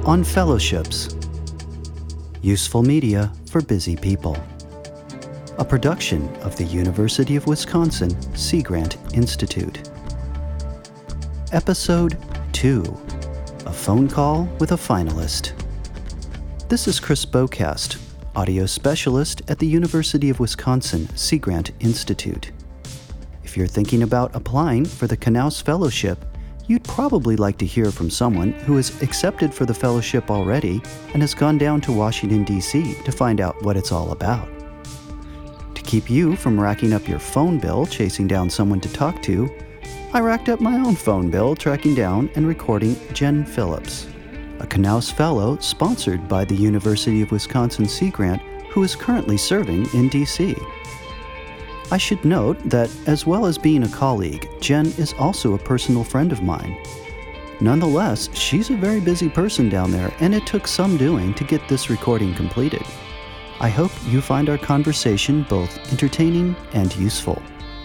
on fellowships. Useful media for busy people. A production of the University of Wisconsin Sea Grant Institute. Episode 2, A Phone Call with a Finalist. This is Chris Bocast, audio specialist at the University of Wisconsin Sea Grant Institute. If you're thinking about applying for the Knauss Fellowship, you'd probably like to hear from someone who is accepted for the fellowship already and has gone down to Washington, D.C. to find out what it's all about. To keep you from racking up your phone bill chasing down someone to talk to, I racked up my own phone bill tracking down and recording Jen Phillips, a Knauss Fellow sponsored by the University of Wisconsin Sea Grant who is currently serving in D.C. I should note that, as well as being a colleague, Jen is also a personal friend of mine. Nonetheless, she's a very busy person down there, and it took some doing to get this recording completed. I hope you find our conversation both entertaining and useful.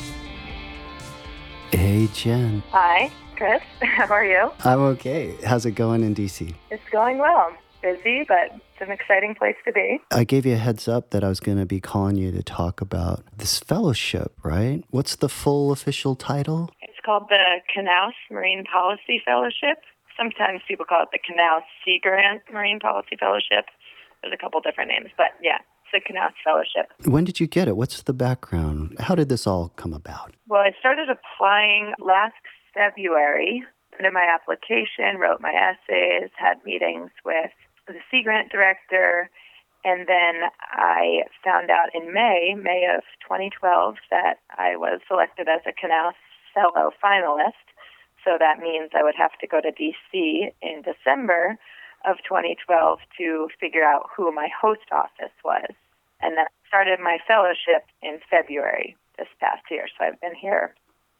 Hey, Jen. Hi, Chris. How are you? I'm okay. How's it going in D.C.? It's going well. Busy, but it's an exciting place to be. I gave you a heads up that I was going to be calling you to talk about this fellowship, right? What's the full official title? It's called the Knauss Marine Policy Fellowship. Sometimes people call it the Knauss Sea Grant Marine Policy Fellowship. There's a couple different names, but yeah, it's the Knauss Fellowship. When did you get it? What's the background? How did this all come about? Well, I started applying last February. Put in my application, wrote my essays, had meetings with the Sea Grant director, and then I found out in May of 2012 that I was selected as a Knauss Fellow finalist. So that means I would have to go to D.C. in December of 2012 to figure out who my host office was. And then I started my fellowship in February this past year. So I've been here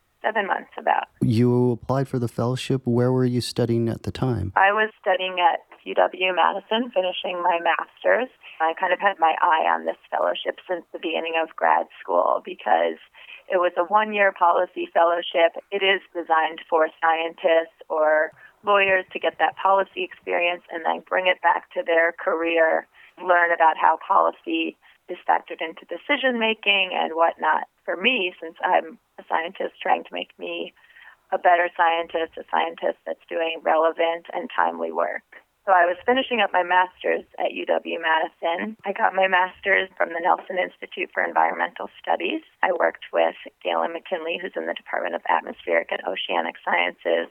7 months about. You applied for the fellowship. Where were you studying at the time? I was studying at UW-Madison, finishing my master's. I kind of had my eye on this fellowship since the beginning of grad school because it was a one-year policy fellowship. It is designed for scientists or lawyers to get that policy experience and then bring it back to their career, learn about how policy is factored into decision-making and whatnot. For me, since I'm a scientist trying to make me a better scientist, a scientist that's doing relevant and timely work. So I was finishing up my master's at UW-Madison. I got my master's from the Nelson Institute for Environmental Studies. I worked with Galen McKinley, who's in the Department of Atmospheric and Oceanic Sciences,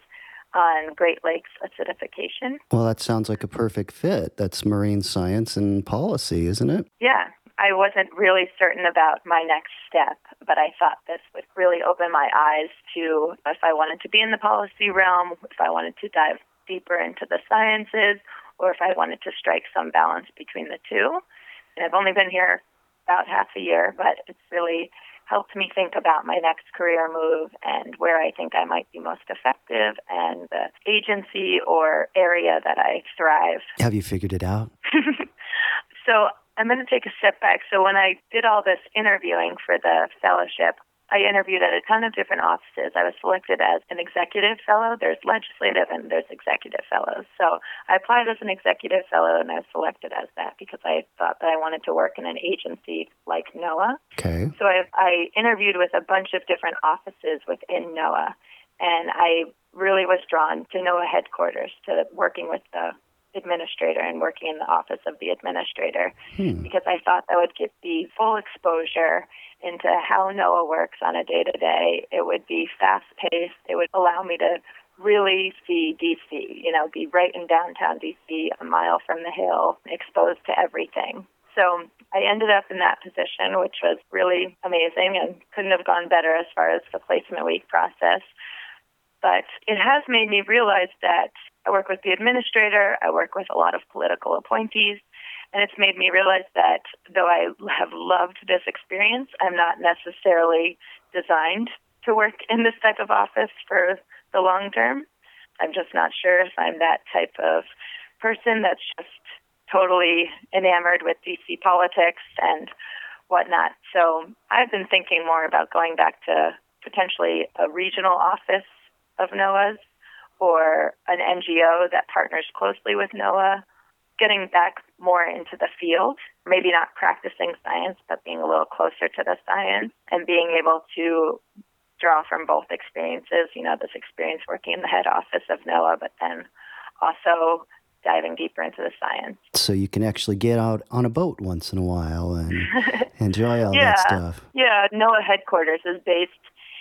on Great Lakes acidification. Well, that sounds like a perfect fit. That's marine science and policy, isn't it? Yeah. I wasn't really certain about my next step, but I thought this would really open my eyes to if I wanted to be in the policy realm, if I wanted to dive deeper into the sciences, or if I wanted to strike some balance between the two. And I've only been here about half a year, but it's really helped me think about my next career move and where I think I might be most effective and the agency or area that I thrive. Have you figured it out? So I'm going to take a step back. So when I did all this interviewing for the fellowship, I interviewed at a ton of different offices. I was selected as an executive fellow. There's legislative and there's executive fellows. So I applied as an executive fellow and I was selected as that because I thought that I wanted to work in an agency like NOAA. Okay. So I interviewed with a bunch of different offices within NOAA, and I really was drawn to NOAA headquarters, to working with the administrator and working in the office of the administrator because I thought that would give the full exposure into how NOAA works on a day-to-day. It would be fast-paced. It would allow me to really see D.C., be right in downtown D.C., a mile from the hill, exposed to everything. So I ended up in that position, which was really amazing and couldn't have gone better as far as the placement week process. But it has made me realize that I work with the administrator, I work with a lot of political appointees, and it's made me realize that though I have loved this experience, I'm not necessarily designed to work in this type of office for the long term. I'm just not sure if I'm that type of person that's just totally enamored with DC politics and whatnot. So I've been thinking more about going back to potentially a regional office of NOAA's or an NGO that partners closely with NOAA, getting back more into the field, maybe not practicing science, but being a little closer to the science and being able to draw from both experiences, this experience working in the head office of NOAA, but then also diving deeper into the science. So you can actually get out on a boat once in a while and enjoy all that stuff. Yeah, NOAA headquarters is based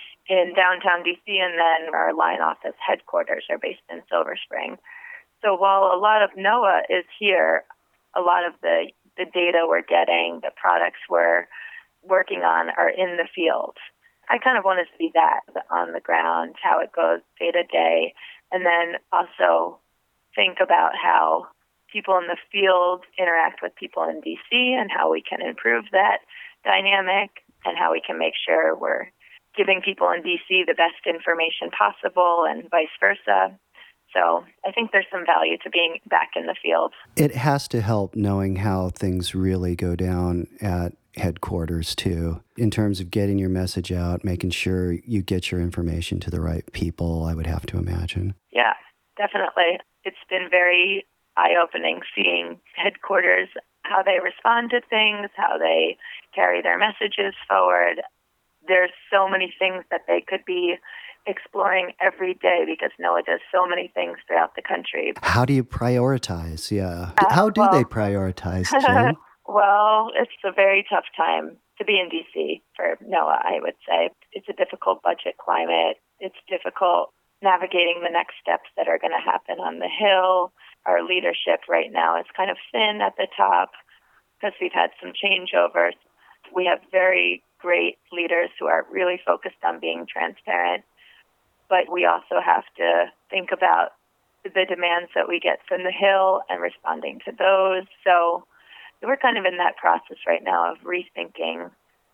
in downtown DC, and then our line office headquarters are based in Silver Spring. So while a lot of NOAA is here, a lot of the data we're getting, the products we're working on are in the field. I kind of want to see that on the ground, how it goes day to day, and then also think about how people in the field interact with people in DC and how we can improve that dynamic and how we can make sure we're giving people in DC the best information possible and vice versa. So I think there's some value to being back in the field. It has to help knowing how things really go down at headquarters, too, in terms of getting your message out, making sure you get your information to the right people, I would have to imagine. Yeah, definitely. It's been very eye-opening seeing headquarters, how they respond to things, how they carry their messages forward. There's so many things that they could be exploring every day because NOAA does so many things throughout the country. How do you prioritize? Yeah. How do they prioritize, Jen? Well, it's a very tough time to be in D.C. for NOAA, I would say. It's a difficult budget climate. It's difficult navigating the next steps that are going to happen on the Hill. Our leadership right now is kind of thin at the top because we've had some changeovers. We have very great leaders who are really focused on being transparent, but we also have to think about the demands that we get from the Hill and responding to those. So we're kind of in that process right now of rethinking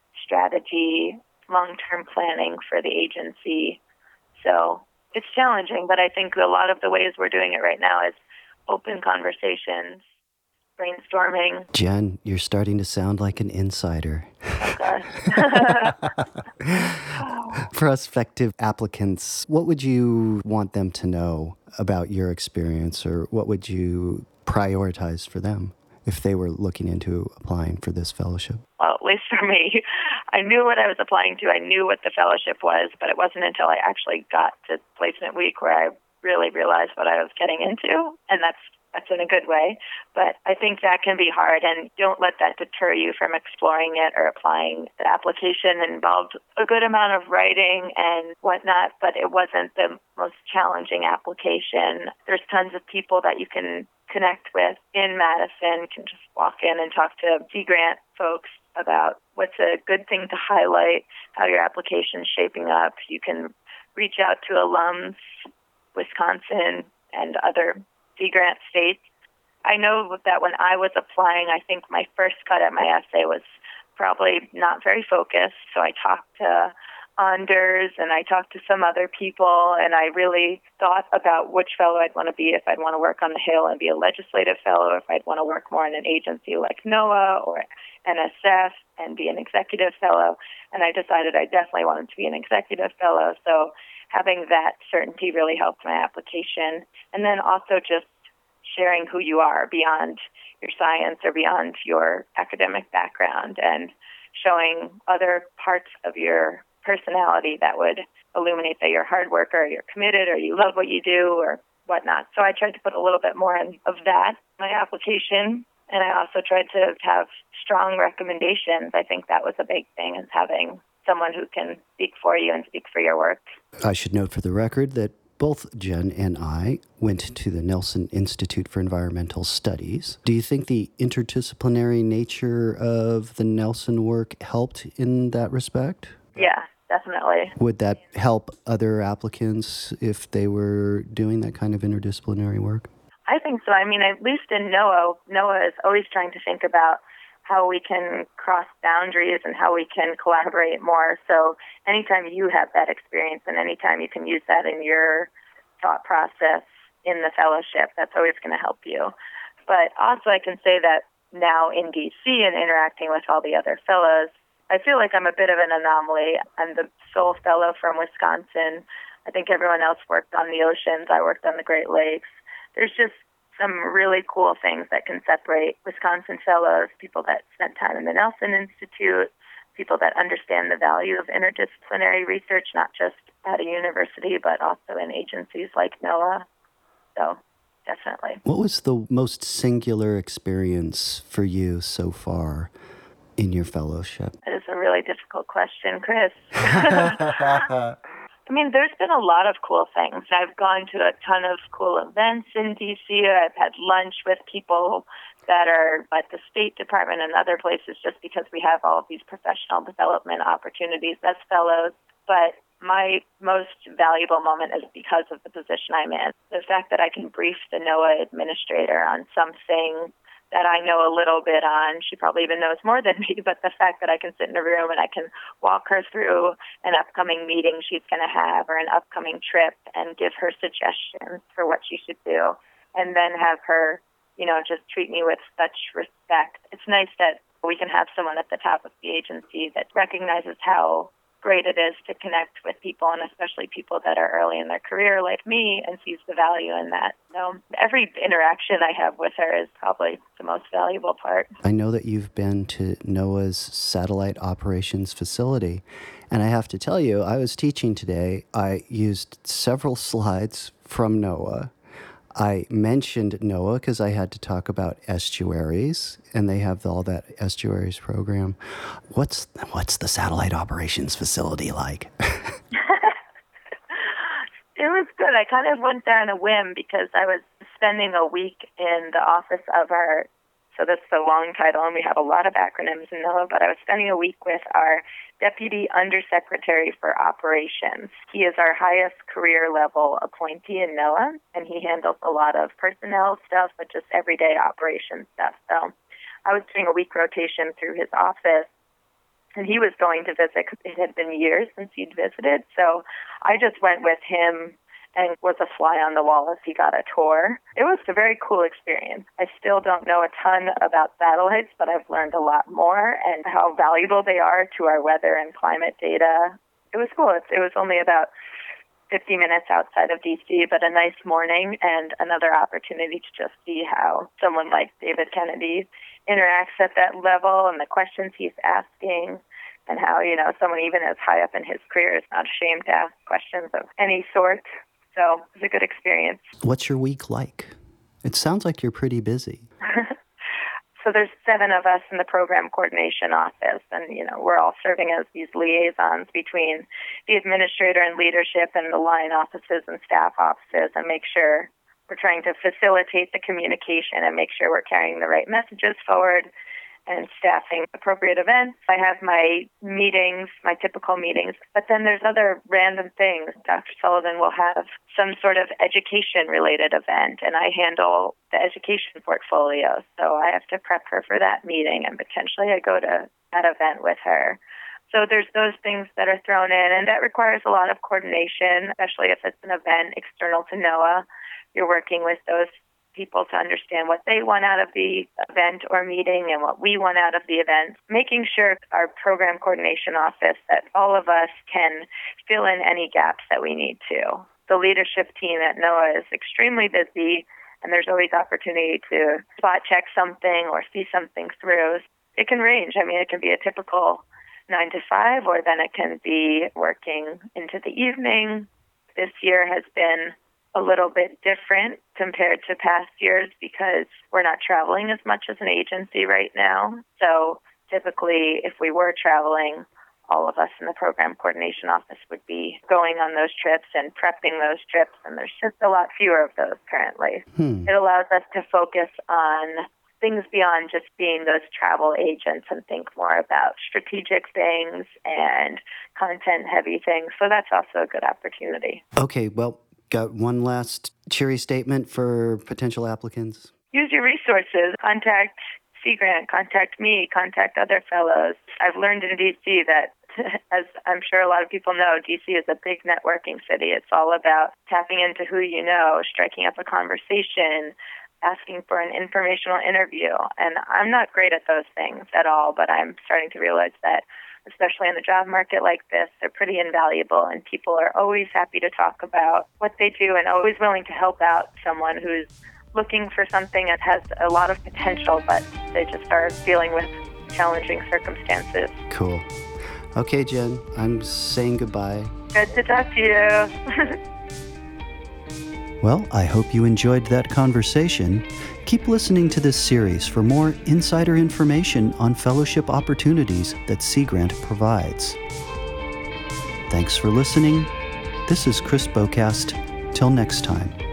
strategy, long-term planning for the agency. So it's challenging, but I think a lot of the ways we're doing it right now is open conversations, brainstorming. Jen, you're starting to sound like an insider. Okay. Prospective applicants, what would you want them to know about your experience, or what would you prioritize for them if they were looking into applying for this fellowship? Well, at least for me, I knew what I was applying to. I knew what the fellowship was, but it wasn't until I actually got to placement week where I really realized what I was getting into, and that's in a good way. But I think that can be hard, and don't let that deter you from exploring it or applying. The application involved a good amount of writing and whatnot, but it wasn't the most challenging application. There's tons of people that you can connect with in Madison. You can just walk in and talk to Sea Grant folks about what's a good thing to highlight, how your application's shaping up. You can reach out to alums, Wisconsin, and other Sea Grant states. I know that when I was applying, I think my first cut at my essay was probably not very focused. So I talked to Anders and I talked to some other people, and I really thought about which fellow I'd want to be, if I'd want to work on the Hill and be a legislative fellow, if I'd want to work more in an agency like NOAA or NSF and be an executive fellow. And I decided I definitely wanted to be an executive fellow. So having that certainty really helped my application. And then also just sharing who you are beyond your science or beyond your academic background, and showing other parts of your personality that would illuminate that you're a hard worker, you're committed, or you love what you do, or whatnot. So I tried to put a little bit more of that in my application. And I also tried to have strong recommendations. I think that was a big thing, is having someone who can speak for you and speak for your work. I should note for the record that both Jen and I went to the Nelson Institute for Environmental Studies. Do you think the interdisciplinary nature of the Nelson work helped in that respect? Yeah, definitely. Would that help other applicants if they were doing that kind of interdisciplinary work? I think so. I mean, at least in NOAA is always trying to think about how we can cross boundaries and how we can collaborate more. So anytime you have that experience and anytime you can use that in your thought process in the fellowship, that's always going to help you. But also I can say that now in DC and interacting with all the other fellows, I feel like I'm a bit of an anomaly. I'm the sole fellow from Wisconsin. I think everyone else worked on the oceans. I worked on the Great Lakes. There's just some really cool things that can separate Wisconsin fellows, people that spent time in the Nelson Institute, people that understand the value of interdisciplinary research, not just at a university, but also in agencies like NOAA. So definitely. What was the most singular experience for you so far in your fellowship? That is a really difficult question, Chris. I mean, there's been a lot of cool things. I've gone to a ton of cool events in D.C. I've had lunch with people that are at the State Department and other places just because we have all of these professional development opportunities as fellows. But my most valuable moment is because of the position I'm in. The fact that I can brief the NOAA administrator on something that I know a little bit on. She probably even knows more than me, but the fact that I can sit in a room and I can walk her through an upcoming meeting she's going to have or an upcoming trip and give her suggestions for what she should do, and then have her, just treat me with such respect. It's nice that we can have someone at the top of the agency that recognizes how great it is to connect with people, and especially people that are early in their career like me, and sees the value in that. So every interaction I have with her is probably the most valuable part. I know that you've been to NOAA's Satellite Operations Facility, and I have to tell you, I was teaching today. I used several slides from NOAA. I mentioned NOAA because I had to talk about estuaries, and they have all that estuaries program. What's the Satellite Operations Facility like? It was good. I kind of went there on a whim because I was spending a week in the office of our, so that's the long title, and we have a lot of acronyms in NOAA, but I was spending a week with our Deputy Undersecretary for Operations. He is our highest career level appointee in NOAA, and he handles a lot of personnel stuff, but just everyday operations stuff. So I was doing a week rotation through his office, and he was going to visit because it had been years since he'd visited. So I just went with him and was a fly on the wall as he got a tour. It was a very cool experience. I still don't know a ton about satellites, but I've learned a lot more and how valuable they are to our weather and climate data. It was cool. It was only about 50 minutes outside of D.C., but a nice morning and another opportunity to just see how someone like David Kennedy interacts at that level and the questions he's asking, and how, someone even as high up in his career is not ashamed to ask questions of any sort. So it was a good experience. What's your week like? It sounds like you're pretty busy. So there's 7 of us in the program coordination office, and, we're all serving as these liaisons between the administrator and leadership and the line offices and staff offices, and make sure we're trying to facilitate the communication and make sure we're carrying the right messages forward and staffing appropriate events. I have my meetings, my typical meetings, but then there's other random things. Dr. Sullivan will have some sort of education-related event, and I handle the education portfolio. So I have to prep her for that meeting, and potentially I go to that event with her. So there's those things that are thrown in, and that requires a lot of coordination, especially if it's an event external to NOAA. You're working with those people to understand what they want out of the event or meeting and what we want out of the event, making sure our program coordination office, that all of us can fill in any gaps that we need to. The leadership team at NOAA is extremely busy, and there's always opportunity to spot check something or see something through. It can range. It can be a typical 9 to 5, or then it can be working into the evening. This year has been a little bit different compared to past years because we're not traveling as much as an agency right now. So typically, if we were traveling, all of us in the program coordination office would be going on those trips and prepping those trips, and there's just a lot fewer of those currently. It allows us to focus on things beyond just being those travel agents and think more about strategic things and content-heavy things. So that's also a good opportunity. Okay, well, got one last cheery statement for potential applicants? Use your resources. Contact Sea Grant, contact me, contact other fellows. I've learned in D.C. that, as I'm sure a lot of people know, D.C. is a big networking city. It's all about tapping into who you know, striking up a conversation, asking for an informational interview. And I'm not great at those things at all, but I'm starting to realize that especially in the job market like this, they're pretty invaluable, and people are always happy to talk about what they do and always willing to help out someone who's looking for something that has a lot of potential, but they just are dealing with challenging circumstances. Cool. Okay, Jen, I'm saying goodbye. Good to talk to you. Well, I hope you enjoyed that conversation. Keep listening to this series for more insider information on fellowship opportunities that Sea Grant provides. Thanks for listening. This is Chris Bocast. Till next time.